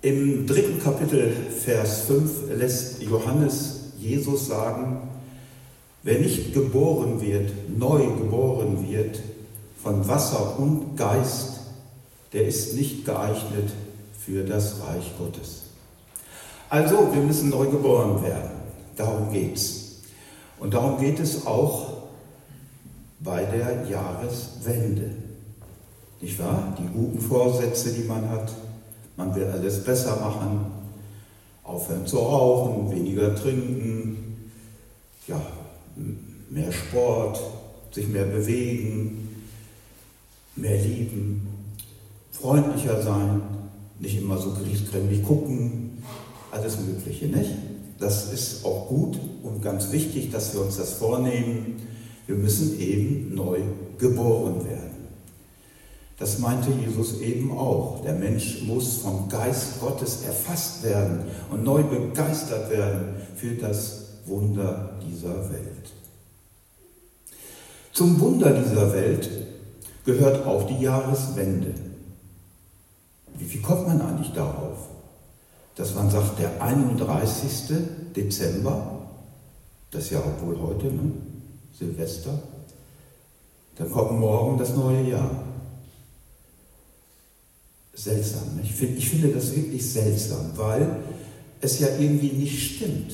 Im 3. Kapitel, Vers 5, lässt Johannes Jesus sagen, wer nicht geboren wird, neu geboren wird, von Wasser und Geist, der ist nicht geeignet für das Reich Gottes. Also, wir müssen neu geboren werden. Darum geht's. Und darum geht es auch bei der Jahreswende. Nicht wahr? Die guten Vorsätze, die man hat. Man will alles besser machen. Aufhören zu rauchen, weniger trinken. Ja, mehr Sport, sich mehr bewegen, mehr lieben, freundlicher sein, nicht immer so griesgrämig gucken, alles Mögliche, nicht? Das ist auch gut und ganz wichtig, dass wir uns das vornehmen. Wir müssen eben neu geboren werden. Das meinte Jesus eben auch. Der Mensch muss vom Geist Gottes erfasst werden und neu begeistert werden für das Wunder dieser Welt. Zum Wunder dieser Welt gehört auch die Jahreswende. Wie kommt man eigentlich darauf? Dass man sagt, der 31. Dezember, das ist ja wohl heute, ne? Silvester, dann kommt morgen das neue Jahr. Seltsam, ne? Ich finde das wirklich seltsam, weil es ja irgendwie nicht stimmt.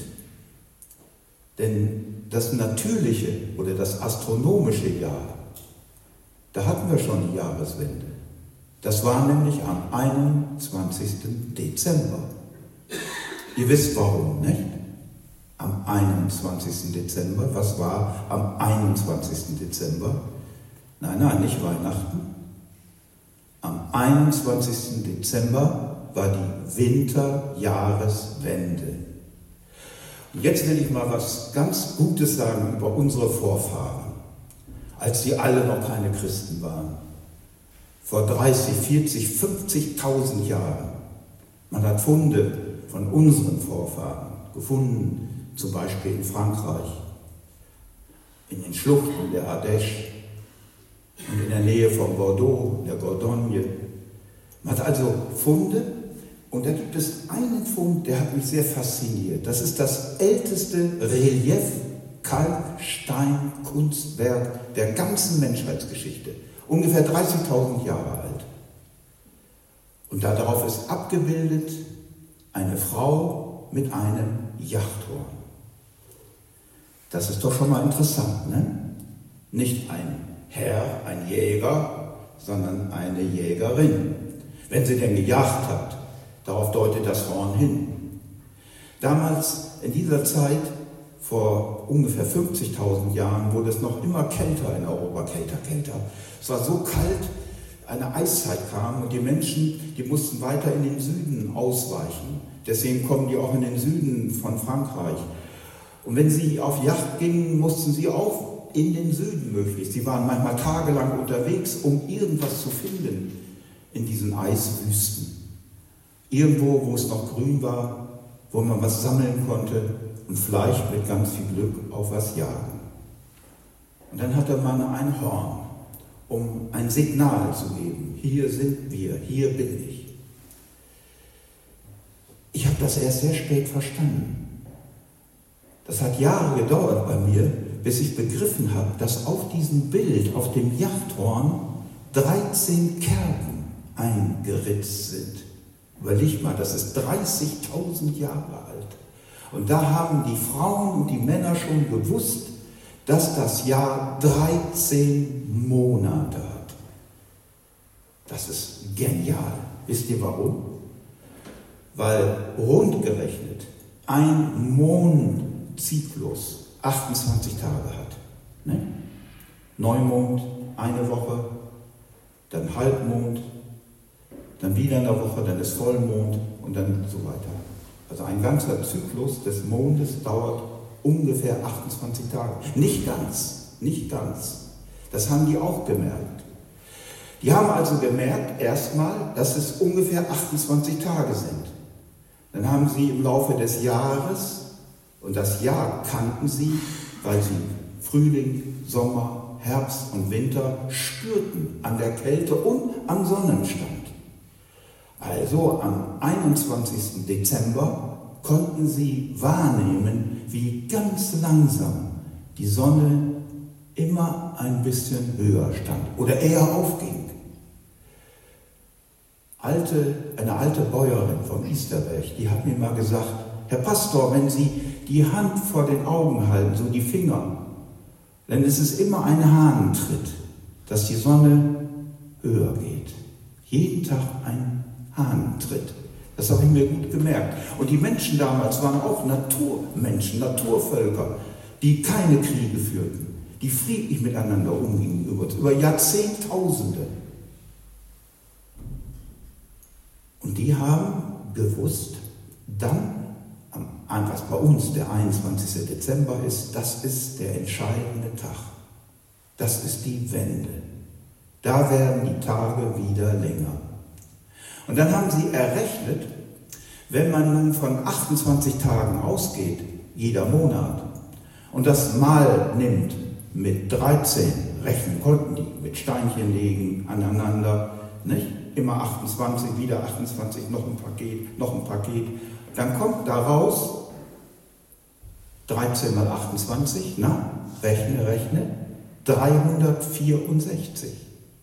Denn das natürliche oder das astronomische Jahr, da hatten wir schon die Jahreswende. Das war nämlich am 21. Dezember. Ihr wisst warum, nicht? Am 21. Dezember. Was war am 21. Dezember? Nein, nicht Weihnachten. Am 21. Dezember war die Winterjahreswende. Und jetzt will ich mal was ganz Gutes sagen über unsere Vorfahren, als sie alle noch keine Christen waren. Vor 30, 40, 50.000 Jahren. Man hat Funde von unseren Vorfahren gefunden, zum Beispiel in Frankreich, in den Schluchten der Ardèche und in der Nähe von Bordeaux, der Dordogne. Man hat also Funde und da gibt es einen Fund, der hat mich sehr fasziniert. Das ist das älteste Relief-Kalkstein-Kunstwerk der ganzen Menschheitsgeschichte. Ungefähr 30.000 Jahre alt. Und darauf ist abgebildet eine Frau mit einem Jagdhorn. Das ist doch schon mal interessant, ne? Nicht ein Herr, ein Jäger, sondern eine Jägerin. Wenn sie denn gejagt hat, darauf deutet das Horn hin. Damals, in dieser Zeit, vor ungefähr 50.000 Jahren, wurde es noch immer kälter in Europa, kälter. Es war so kalt, eine Eiszeit kam und die Menschen, die mussten weiter in den Süden ausweichen. Deswegen kommen die auch in den Süden von Frankreich. Und wenn sie auf Jagd gingen, mussten sie auch in den Süden möglichst. Sie waren manchmal tagelang unterwegs, um irgendwas zu finden in diesen Eiswüsten. Irgendwo, wo es noch grün war, wo man was sammeln konnte und vielleicht mit ganz viel Glück auf was jagen. Und dann hatte man ein Horn, um ein Signal zu geben. Hier sind wir, hier bin ich. Ich habe das erst sehr spät verstanden. Das hat Jahre gedauert bei mir, bis ich begriffen habe, dass auf diesem Bild, auf dem Jagdhorn, 13 Kerben eingeritzt sind. Überleg mal, das ist 30.000 Jahre alt. Und da haben die Frauen und die Männer schon gewusst, dass das Jahr 13 Monate hat. Das ist genial. Wisst ihr warum? Weil rund gerechnet ein Mondzyklus 28 Tage hat. Ne? Neumond, eine Woche, dann Halbmond, dann wieder eine Woche, dann ist Vollmond und dann so weiter. Also ein ganzer Zyklus des Mondes dauert ungefähr 28 Tage. Nicht ganz. Das haben die auch gemerkt. Die haben also gemerkt erstmal, dass es ungefähr 28 Tage sind. Dann haben sie im Laufe des Jahres, und das Jahr kannten sie, weil sie Frühling, Sommer, Herbst und Winter spürten an der Kälte und am Sonnenstand. Also am 21. Dezember konnten sie wahrnehmen, wie ganz langsam die Sonne immer ein bisschen höher stand oder eher aufging. Eine alte Bäuerin vom Easterberg, die hat mir mal gesagt, Herr Pastor, wenn Sie die Hand vor den Augen halten, so die Finger, dann ist es immer ein Hahnentritt, dass die Sonne höher geht. Jeden Tag ein Hahnentritt. Das habe ich mir gut gemerkt. Und die Menschen damals waren auch Naturmenschen, Naturvölker, die keine Kriege führten, die friedlich miteinander umgingen über Jahrzehntausende. Und die haben gewusst, dann, was bei uns der 21. Dezember ist, das ist der entscheidende Tag. Das ist die Wende. Da werden die Tage wieder länger. Und dann haben sie errechnet, wenn man nun von 28 Tagen ausgeht, jeder Monat, und das mal nimmt mit 13, rechnen konnten die, mit Steinchen legen aneinander, nicht? Immer 28, wieder 28, noch ein Paket, dann kommt daraus 13 mal 28, rechne, 364.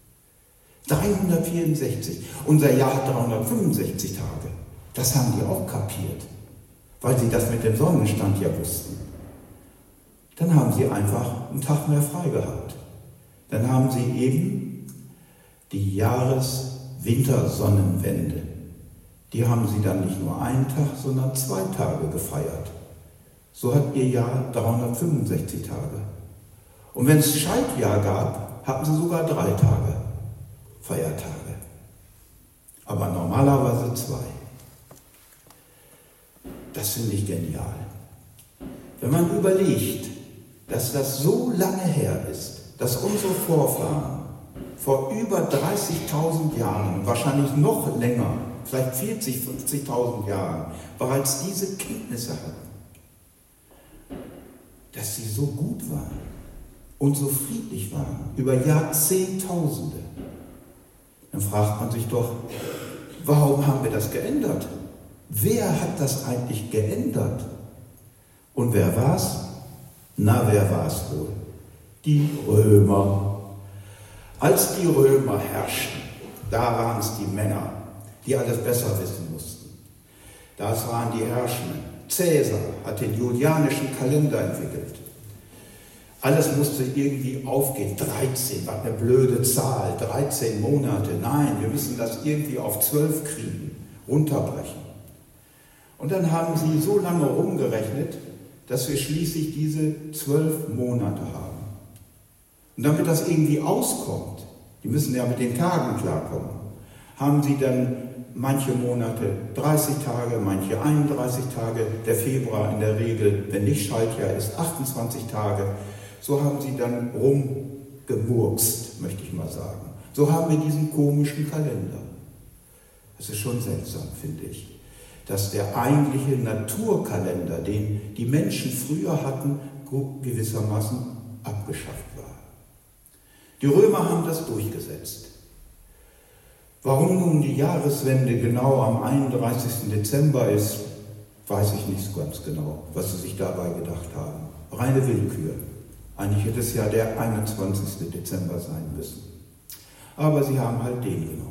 364. Unser Jahr hat 365 Tage. Das haben die auch kapiert, weil sie das mit dem Sonnenstand ja wussten. Dann haben sie einfach einen Tag mehr frei gehabt. Dann haben sie eben die Jahres-Wintersonnenwende. Die haben sie dann nicht nur einen Tag, sondern 2 Tage gefeiert. So hat ihr Jahr 365 Tage. Und wenn es Schaltjahr gab, hatten sie sogar 3 Tage Feiertage. Aber normalerweise 2. Das finde ich genial. Wenn man überlegt, dass das so lange her ist, dass unsere Vorfahren vor über 30.000 Jahren, wahrscheinlich noch länger, vielleicht 40.000, 50.000 Jahren, bereits diese Kenntnisse hatten, dass sie so gut waren und so friedlich waren, über Jahrzehntausende, dann fragt man sich doch, warum haben wir das geändert? Wer hat das eigentlich geändert? Und wer war's? Wer war's wohl? Die Römer. Als die Römer herrschten, da waren es die Männer, die alles besser wissen mussten. Das waren die Herrschenden. Cäsar hat den julianischen Kalender entwickelt. Alles musste irgendwie aufgehen. 13, was eine blöde Zahl, 13 Monate. Nein, wir müssen das irgendwie auf 12 kriegen, runterbrechen. Und dann haben sie so lange rumgerechnet, dass wir schließlich diese 12 Monate haben. Und damit das irgendwie auskommt, die müssen ja mit den Tagen klarkommen, haben sie dann manche Monate 30 Tage, manche 31 Tage, der Februar in der Regel, wenn nicht Schaltjahr ist, 28 Tage. So haben sie dann rumgemurkst, möchte ich mal sagen. So haben wir diesen komischen Kalender. Das ist schon seltsam, finde ich, dass der eigentliche Naturkalender, den die Menschen früher hatten, gewissermaßen abgeschafft war. Die Römer haben das durchgesetzt. Warum nun die Jahreswende genau am 31. Dezember ist, weiß ich nicht so ganz genau, was sie sich dabei gedacht haben. Reine Willkür. Eigentlich hätte es ja der 21. Dezember sein müssen. Aber sie haben halt den genommen.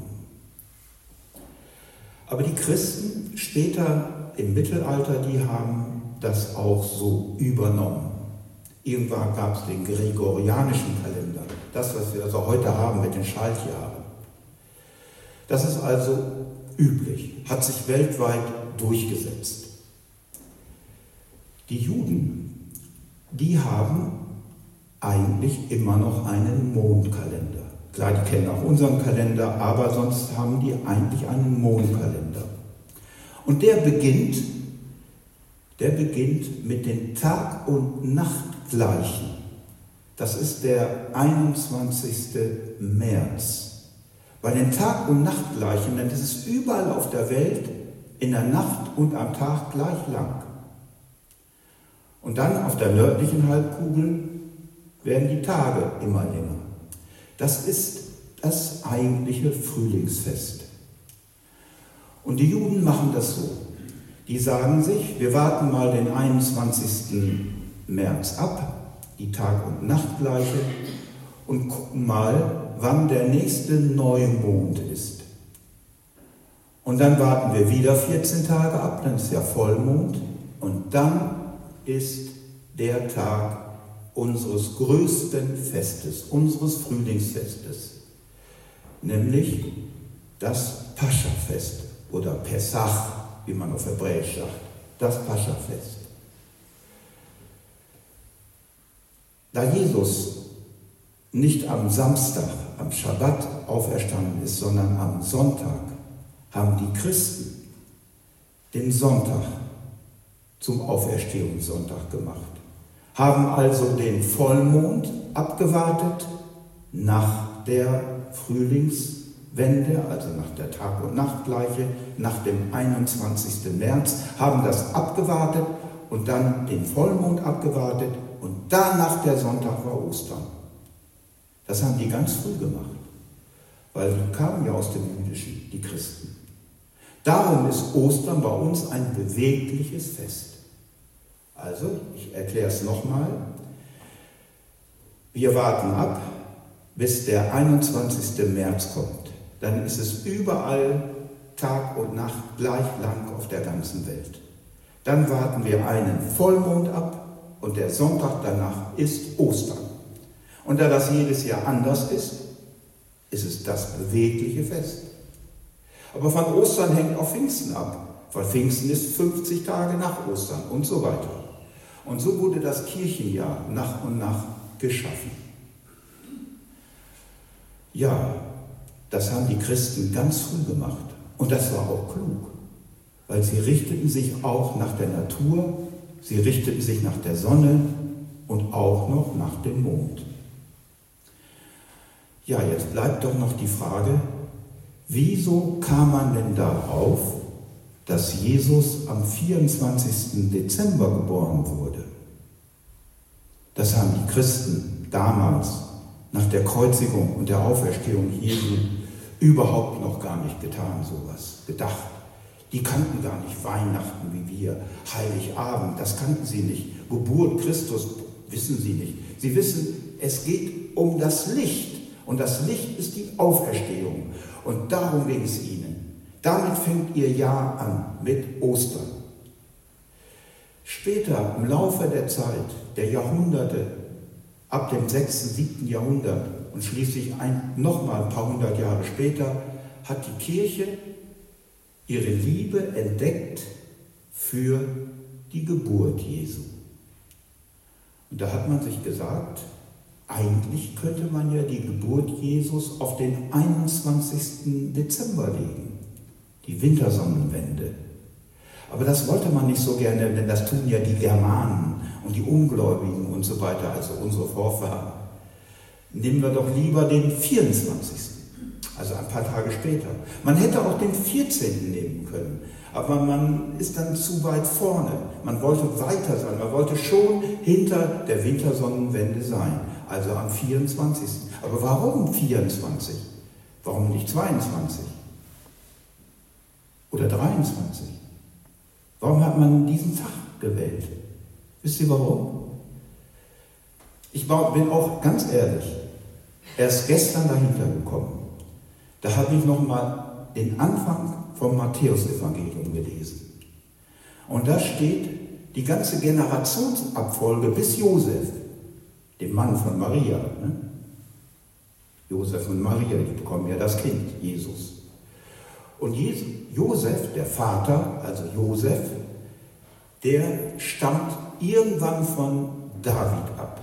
Aber die Christen später im Mittelalter, die haben das auch so übernommen. Irgendwann gab es den gregorianischen Kalender, das, was wir also heute haben mit den Schaltjahren. Das ist also üblich, hat sich weltweit durchgesetzt. Die Juden, die haben eigentlich immer noch einen Mondkalender. Klar, die kennen auch unseren Kalender, aber sonst haben die eigentlich einen Mondkalender. Und der beginnt mit den Tag- und Nachtgleichen. Das ist der 21. März. Bei den Tag- und Nachtgleichen, denn das ist überall auf der Welt in der Nacht und am Tag gleich lang. Und dann auf der nördlichen Halbkugel werden die Tage immer länger. Das ist das eigentliche Frühlingsfest. Und die Juden machen das so. Die sagen sich, wir warten mal den 21. März ab, die Tag- und Nachtgleiche, und gucken mal, wann der nächste Neumond ist. Und dann warten wir wieder 14 Tage ab, dann ist ja Vollmond, und dann ist der Tag unseres größten Festes, unseres Frühlingsfestes, nämlich das Paschafest oder Pessach, wie man auf Hebräisch sagt, das Paschafest. Da Jesus nicht am Samstag, am Schabbat auferstanden ist, sondern am Sonntag, haben die Christen den Sonntag zum Auferstehungssonntag gemacht, haben also den Vollmond abgewartet nach der Frühlingswende, also nach der Tag- und Nachtgleiche, nach dem 21. März, haben das abgewartet und dann den Vollmond abgewartet und danach der Sonntag war Ostern. Das haben die ganz früh gemacht, weil die kamen ja aus dem Jüdischen, die Christen. Darum ist Ostern bei uns ein bewegliches Fest. Also, ich erkläre es nochmal. Wir warten ab, bis der 21. März kommt. Dann ist es überall Tag und Nacht gleich lang auf der ganzen Welt. Dann warten wir einen Vollmond ab und der Sonntag danach ist Ostern. Und da das jedes Jahr anders ist, ist es das bewegliche Fest. Aber von Ostern hängt auch Pfingsten ab, weil Pfingsten ist 50 Tage nach Ostern und so weiter. Und so wurde das Kirchenjahr nach und nach geschaffen. Ja, das haben die Christen ganz früh gemacht. Und das war auch klug, weil sie richteten sich auch nach der Natur, sie richteten sich nach der Sonne und auch noch nach dem Mond. Ja, jetzt bleibt doch noch die Frage, wieso kam man denn darauf, dass Jesus am 24. Dezember geboren wurde? Das haben die Christen damals nach der Kreuzigung und der Auferstehung Jesu überhaupt noch gar nicht getan, sowas gedacht. Die kannten gar nicht Weihnachten wie wir, Heiligabend, das kannten sie nicht. Geburt Christus wissen sie nicht. Sie wissen, es geht um das Licht. Und das Licht ist die Auferstehung. Und darum ging es ihnen. Damit fängt ihr Jahr an, mit Ostern. Später, im Laufe der Zeit, der Jahrhunderte, ab dem 6., 7. Jahrhundert und schließlich nochmal ein paar hundert Jahre später, hat die Kirche ihre Liebe entdeckt für die Geburt Jesu. Und da hat man sich gesagt, eigentlich könnte man ja die Geburt Jesus auf den 21. Dezember legen, die Wintersonnenwende. Aber das wollte man nicht so gerne, denn das tun ja die Germanen und die Ungläubigen und so weiter, also unsere Vorfahren. Nehmen wir doch lieber den 24., also ein paar Tage später. Man hätte auch den 14. nehmen können, aber man ist dann zu weit vorne. Man wollte weiter sein, man wollte schon hinter der Wintersonnenwende sein. Also am 24. Aber warum 24? Warum nicht 22? Oder 23? Warum hat man diesen Tag gewählt? Wisst ihr warum? Ich bin auch ganz ehrlich, erst gestern dahinter gekommen. Da habe ich nochmal den Anfang vom Matthäusevangelium gelesen. Und da steht die ganze Generationsabfolge bis Josef, dem Mann von Maria. Ne? Josef und Maria, die bekommen ja das Kind, Jesus. Und Josef, der Vater, also Josef, der stammt irgendwann von David ab.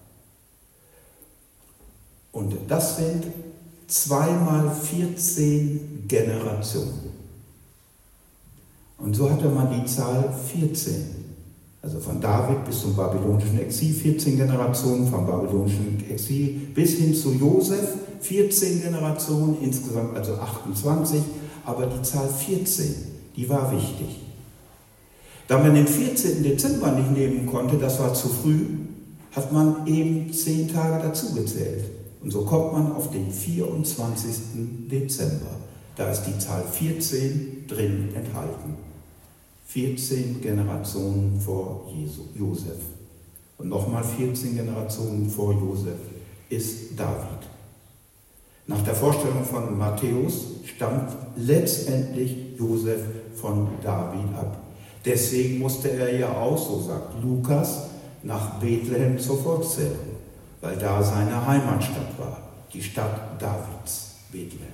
Und das sind 2 mal 14 Generationen. Und so hatte man die Zahl 14. Also von David bis zum babylonischen Exil 14 Generationen, vom babylonischen Exil bis hin zu Josef 14 Generationen, insgesamt also 28, aber die Zahl 14, die war wichtig. Da man den 14. Dezember nicht nehmen konnte, das war zu früh, hat man eben 10 Tage dazu gezählt. Und so kommt man auf den 24. Dezember. Da ist die Zahl 14 drin enthalten. 14 Generationen vor Josef. Und nochmal 14 Generationen vor Josef ist David. Nach der Vorstellung von Matthäus stammt letztendlich Josef von David ab. Deswegen musste er ja auch, so sagt Lukas, nach Bethlehem zur Volkszählung, weil da seine Heimatstadt war, die Stadt Davids, Bethlehem.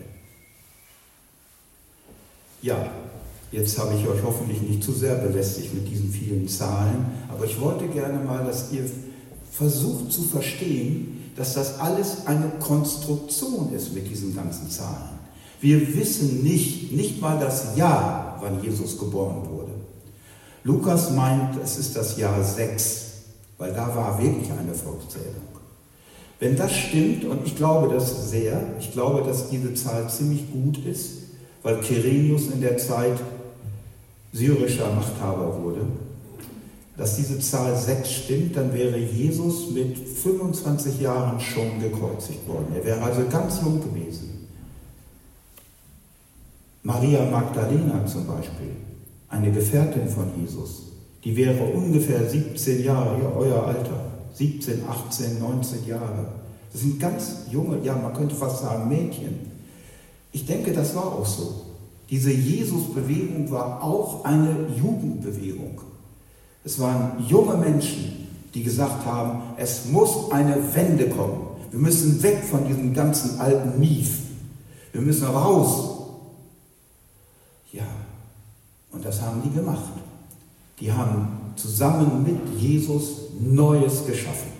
Ja, jetzt habe ich euch hoffentlich nicht zu sehr belästigt mit diesen vielen Zahlen, aber ich wollte gerne mal, dass ihr versucht zu verstehen, dass das alles eine Konstruktion ist mit diesen ganzen Zahlen. Wir wissen nicht mal das Jahr, wann Jesus geboren wurde. Lukas meint, es ist das Jahr 6, weil da war wirklich eine Volkszählung. Wenn das stimmt, und ich glaube das sehr, ich glaube, dass diese Zahl ziemlich gut ist, weil Kyrenius in der Zeit syrischer Machthaber wurde, dass diese Zahl 6 stimmt, dann wäre Jesus mit 25 Jahren schon gekreuzigt worden. Er wäre also ganz jung gewesen. Maria Magdalena zum Beispiel, eine Gefährtin von Jesus, die wäre ungefähr 17 Jahre, ja, euer Alter, 17, 18, 19 Jahre. Das sind ganz junge, ja, man könnte fast sagen Mädchen. Ich denke, das war auch so. Diese Jesus-Bewegung war auch eine Jugendbewegung. Es waren junge Menschen, die gesagt haben, es muss eine Wende kommen. Wir müssen weg von diesem ganzen alten Mief. Wir müssen raus. Ja, und das haben die gemacht. Die haben zusammen mit Jesus Neues geschaffen.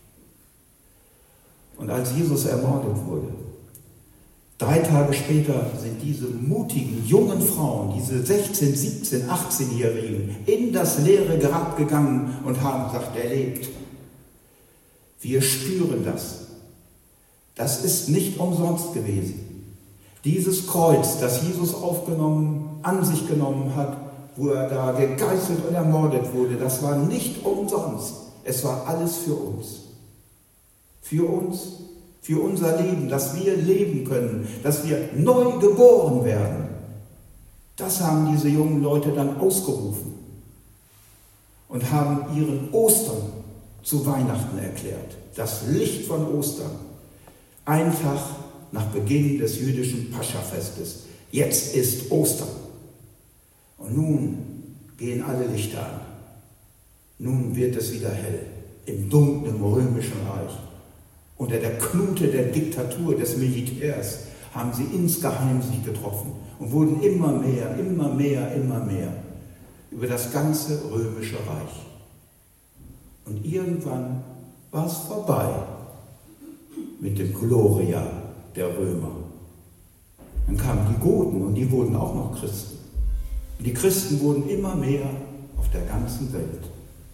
Und als Jesus ermordet wurde, 3 Tage später sind diese mutigen jungen Frauen, diese 16-, 17-, 18-Jährigen in das leere Grab gegangen und haben gesagt, er lebt. Wir spüren das. Das ist nicht umsonst gewesen. Dieses Kreuz, das Jesus an sich genommen hat, wo er da gegeißelt und ermordet wurde, das war nicht umsonst. Es war alles für uns. Für uns. Für unser Leben, dass wir leben können, dass wir neu geboren werden. Das haben diese jungen Leute dann ausgerufen und haben ihren Ostern zu Weihnachten erklärt. Das Licht von Ostern. Ein Tag nach Beginn des jüdischen Paschafestes. Jetzt ist Ostern. Und nun gehen alle Lichter an. Nun wird es wieder hell im dunklen römischen Reich. Unter der Knute der Diktatur des Militärs haben sie insgeheim sich getroffen und wurden immer mehr über das ganze römische Reich. Und irgendwann war es vorbei mit dem Gloria der Römer. Dann kamen die Goten und die wurden auch noch Christen. Und die Christen wurden immer mehr auf der ganzen Welt.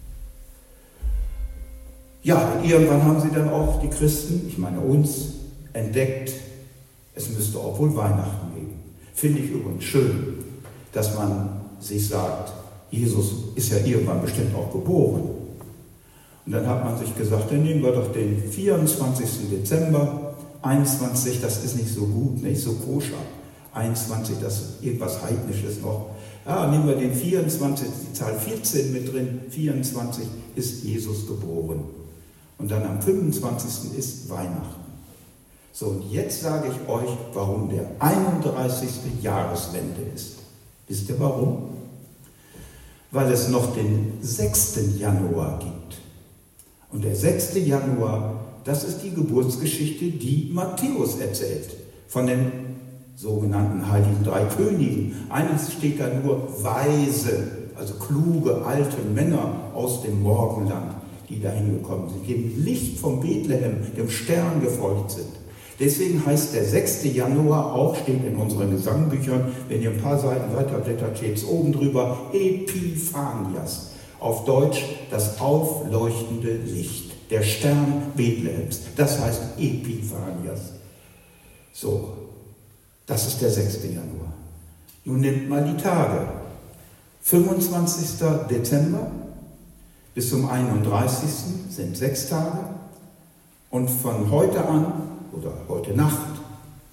Ja, und irgendwann haben sie dann auch die Christen, ich meine uns, entdeckt, es müsste auch wohl Weihnachten geben. Finde ich übrigens schön, dass man sich sagt, Jesus ist ja irgendwann bestimmt auch geboren. Und dann hat man sich gesagt, dann nehmen wir doch den 24. Dezember, 21, das ist nicht so gut, nicht so koscher. 21, das ist irgendwas Heidnisches noch. Ja, nehmen wir den 24, die Zahl 14 mit drin, 24 ist Jesus geboren. Und dann am 25. ist Weihnachten. So, und jetzt sage ich euch, warum der 31. Jahreswende ist. Wisst ihr warum? Weil es noch den 6. Januar gibt. Und der 6. Januar, das ist die Geburtsgeschichte, die Matthäus erzählt. Von den sogenannten Heiligen Drei Königen. Eines steht da nur Weise, also kluge, alte Männer aus dem Morgenland, die dahin gekommen sind, die dem Licht von Bethlehem, dem Stern gefolgt sind. Deswegen heißt der 6. Januar auch, steht in unseren Gesangbüchern, wenn ihr ein paar Seiten weiterblättert, steht es oben drüber, Epiphanias. Auf Deutsch das aufleuchtende Licht, der Stern Bethlehems. Das heißt Epiphanias. So, das ist der 6. Januar. Nun nimmt mal die Tage. 25. Dezember bis zum 31. sind 6 Tage und von heute an oder heute Nacht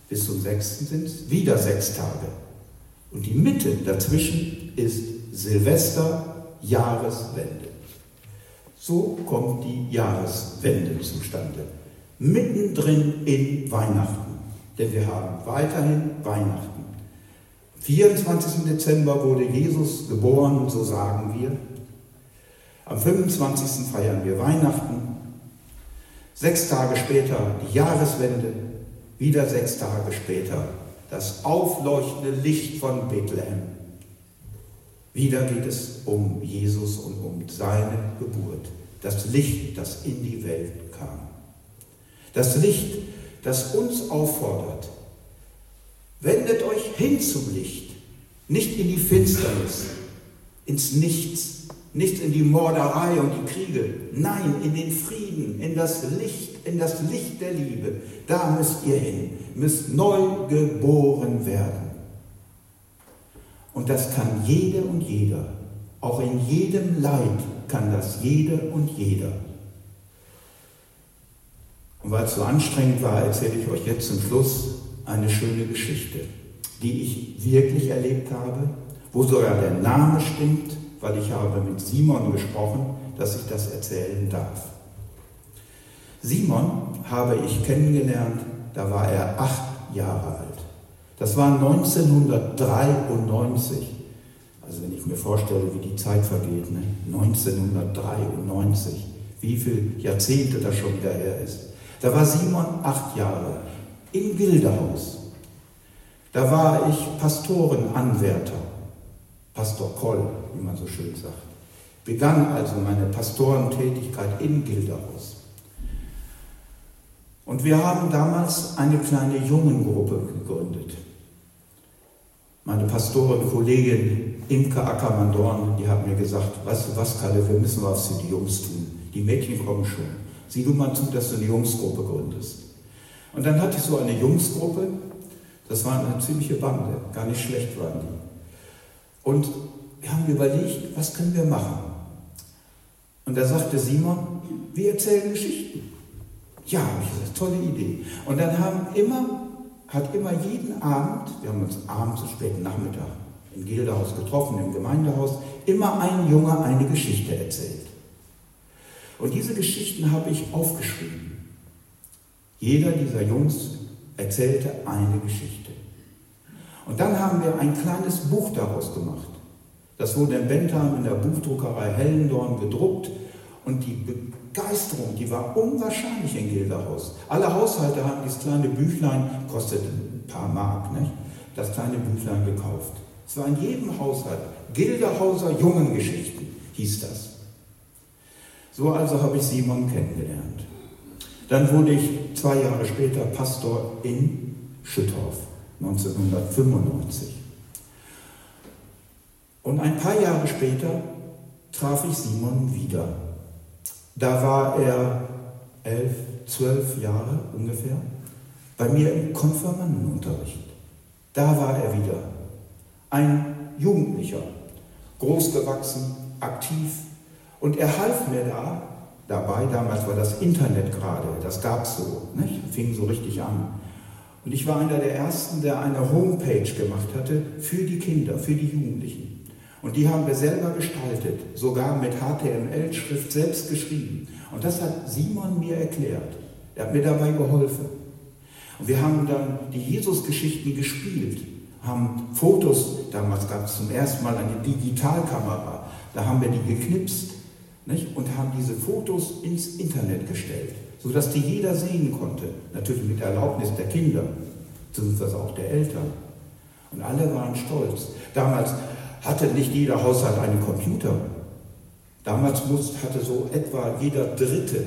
Bis zum 6. sind es wieder 6 Tage. Und die Mitte dazwischen ist Silvester, Jahreswende. So kommt die Jahreswende zustande. Mittendrin in Weihnachten. Denn wir haben weiterhin Weihnachten. Am 24. Dezember wurde Jesus geboren, so sagen wir. Am 25. feiern wir Weihnachten. 6 Tage später die Jahreswende. Wieder 6 Tage später das aufleuchtende Licht von Bethlehem. Wieder geht es um Jesus und um seine Geburt. Das Licht, das in die Welt kam. Das Licht, das uns auffordert. Wendet euch hin zum Licht, nicht in die Finsternis, ins Nichts, nicht in die Morderei und die Kriege. Nein, in den Frieden, in das Licht der Liebe. Da müsst ihr hin, müsst neu geboren werden. Und das kann jede und jeder. Auch in jedem Leid kann das jede und jeder. Und weil es so anstrengend war, erzähle ich euch jetzt zum Schluss eine schöne Geschichte, die ich wirklich erlebt habe, wo sogar der Name stimmt, weil ich habe mit Simon gesprochen, dass ich das erzählen darf. Simon habe ich kennengelernt, da war er 8 Jahre alt. Das war 1993. Also wenn ich mir vorstelle, wie die Zeit vergeht, ne? 1993, wie viele Jahrzehnte das schon wieder her ist. Da war Simon 8 Jahre in Gildehaus. Da war ich Pastorenanwärter, Pastor Koll, wie man so schön sagt. Begann also meine Pastorentätigkeit in Gildehaus. Und wir haben damals eine kleine Jungengruppe gegründet. Meine Pastorenkollegin Imke Ackermann-Dorn, die hat mir gesagt, weißt du was, Kalle, wir müssen was für die Jungs tun. Die Mädchen kommen schon. Sieh du mal zu, dass du eine Jungsgruppe gründest. Und dann hatte ich so eine Jungsgruppe, das war eine ziemliche Bande, gar nicht schlecht waren die. Und wir haben überlegt, was können wir machen? Und da sagte Simon, wir erzählen Geschichten. Ja, ich gesagt, tolle Idee. Und dann hat immer jeden Abend, wir haben uns abends zu späten Nachmittag in Gildehaus getroffen, im Gemeindehaus, immer ein Junge eine Geschichte erzählt. Und diese Geschichten habe ich aufgeschrieben. Jeder dieser Jungs erzählte eine Geschichte. Und dann haben wir ein kleines Buch daraus gemacht. Das wurde in Bentheim in der Buchdruckerei Hellendorn gedruckt. Und die Begeisterung, die war unwahrscheinlich in Gildehaus. Alle Haushalte haben dieses kleine Büchlein, kostet ein paar Mark, nicht? Das kleine Büchlein gekauft. Es war in jedem Haushalt. Gildehauser Jungengeschichten hieß das. So also habe ich Simon kennengelernt. Dann wurde ich 2 Jahre später Pastor in Schüttorf, 1995. Und ein paar Jahre später traf ich Simon wieder. Da war er 11, 12 Jahre ungefähr, bei mir im Konfirmandenunterricht. Da war er wieder. Ein Jugendlicher, großgewachsen, aktiv. Und er half mir dabei, damals war das Internet gerade, das gab es so, nicht? Fing so richtig an. Und ich war einer der Ersten, der eine Homepage gemacht hatte für die Kinder, für die Jugendlichen. Und die haben wir selber gestaltet, sogar mit HTML-Schrift selbst geschrieben. Und das hat Simon mir erklärt. Er hat mir dabei geholfen. Und wir haben dann die Jesus-Geschichten gespielt, haben Fotos, damals gab es zum ersten Mal eine Digitalkamera, da haben wir die geknipst, nicht? Und haben diese Fotos ins Internet gestellt, sodass die jeder sehen konnte. Natürlich mit Erlaubnis der Kinder, beziehungsweise auch der Eltern. Und alle waren stolz. Damals hatte nicht jeder Haushalt einen Computer. Damals hatte so etwa jeder Dritte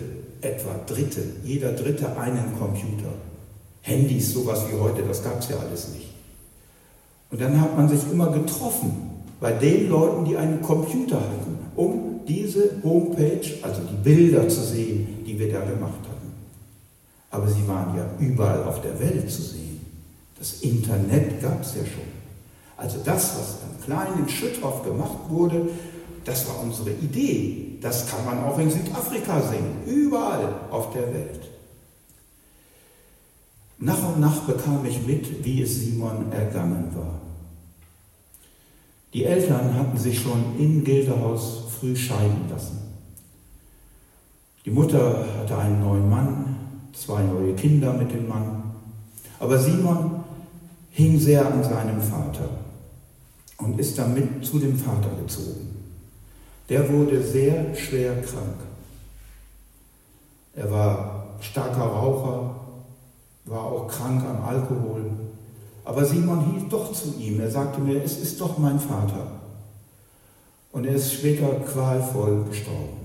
einen Computer. Handys, sowas wie heute, das gab es ja alles nicht. Und dann hat man sich immer getroffen bei den Leuten, die einen Computer hatten, um diese Homepage, also die Bilder zu sehen, die wir da gemacht hatten. Aber sie waren ja überall auf der Welt zu sehen. Das Internet gab es ja schon. Also das, was im kleinen Schüttorf gemacht wurde, das war unsere Idee. Das kann man auch in Südafrika sehen, überall auf der Welt. Nach und nach bekam ich mit, wie es Simon ergangen war. Die Eltern hatten sich schon in Gildehaus früh scheiden lassen. Die Mutter hatte einen neuen Mann, 2 neue Kinder mit dem Mann. Aber Simon hing sehr an seinem Vater und ist damit zu dem Vater gezogen. Der wurde sehr schwer krank. Er war starker Raucher, war auch krank am Alkohol. Aber Simon hielt doch zu ihm. Er sagte mir, es ist doch mein Vater. Und er ist später qualvoll gestorben.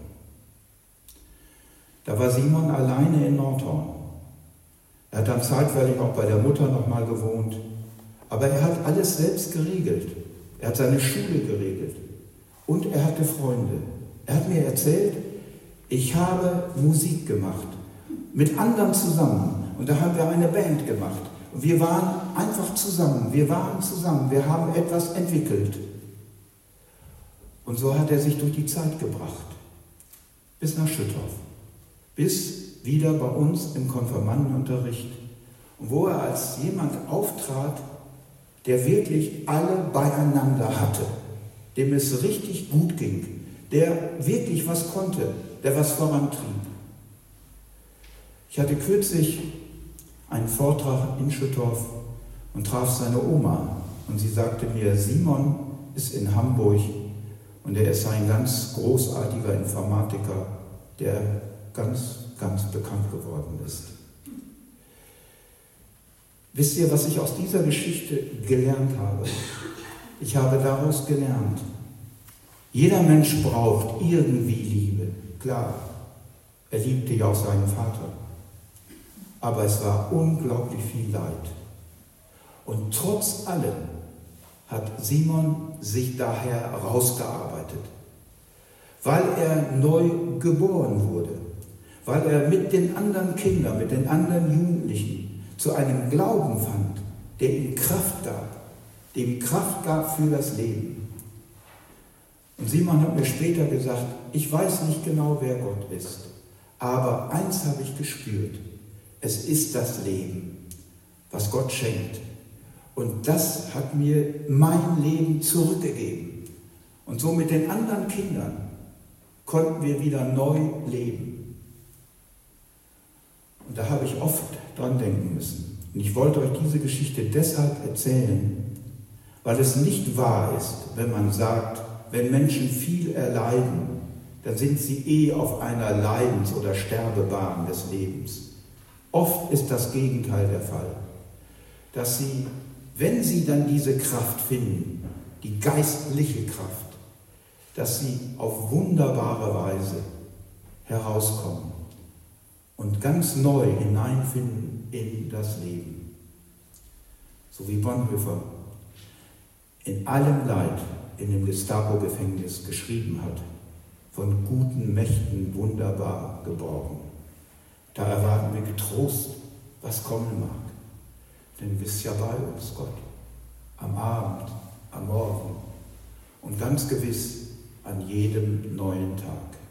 Da war Simon alleine in Nordhorn. Er hat dann zeitweilig auch bei der Mutter nochmal gewohnt. Aber er hat alles selbst geregelt. Er hat seine Schule geregelt. Und er hatte Freunde. Er hat mir erzählt, ich habe Musik gemacht. Mit anderen zusammen. Und da haben wir eine Band gemacht. Und wir waren einfach zusammen. Wir waren zusammen. Wir haben etwas entwickelt. Und so hat er sich durch die Zeit gebracht. Bis nach Schüttorf. Bis wieder bei uns im Konfirmandenunterricht. Und wo er als jemand auftrat, der wirklich alle beieinander hatte. Dem es richtig gut ging. Der wirklich was konnte. Der was vorantrieb. Ich hatte kürzlich einen Vortrag in Schüttorf und traf seine Oma. Und sie sagte mir, Simon ist in Hamburg und er ist ein ganz großartiger Informatiker, der ganz bekannt geworden ist. Wisst ihr, was ich aus dieser Geschichte gelernt habe? Ich habe daraus gelernt, jeder Mensch braucht irgendwie Liebe. Klar, er liebte ja auch seinen Vater. Aber es war unglaublich viel Leid. Und trotz allem hat Simon sich daher rausgearbeitet, weil er neu geboren wurde, weil er mit den anderen Kindern, mit den anderen Jugendlichen zu einem Glauben fand, der ihm Kraft gab, dem Kraft gab für das Leben. Und Simon hat mir später gesagt, ich weiß nicht genau, wer Gott ist, aber eins habe ich gespürt. Es ist das Leben, was Gott schenkt. Und das hat mir mein Leben zurückgegeben. Und so mit den anderen Kindern konnten wir wieder neu leben. Und da habe ich oft dran denken müssen. Und ich wollte euch diese Geschichte deshalb erzählen, weil es nicht wahr ist, wenn man sagt, wenn Menschen viel erleiden, dann sind sie auf einer Leidens- oder Sterbebahn des Lebens. Oft ist das Gegenteil der Fall, dass sie, wenn sie dann diese Kraft finden, die geistliche Kraft, dass sie auf wunderbare Weise herauskommen und ganz neu hineinfinden in das Leben. So wie Bonhoeffer in allem Leid in dem Gestapo-Gefängnis geschrieben hat, von guten Mächten wunderbar geborgen. Da erwarten wir getrost, was kommen mag. Denn du bist ja bei uns, Gott, am Abend, am Morgen und ganz gewiss an jedem neuen Tag.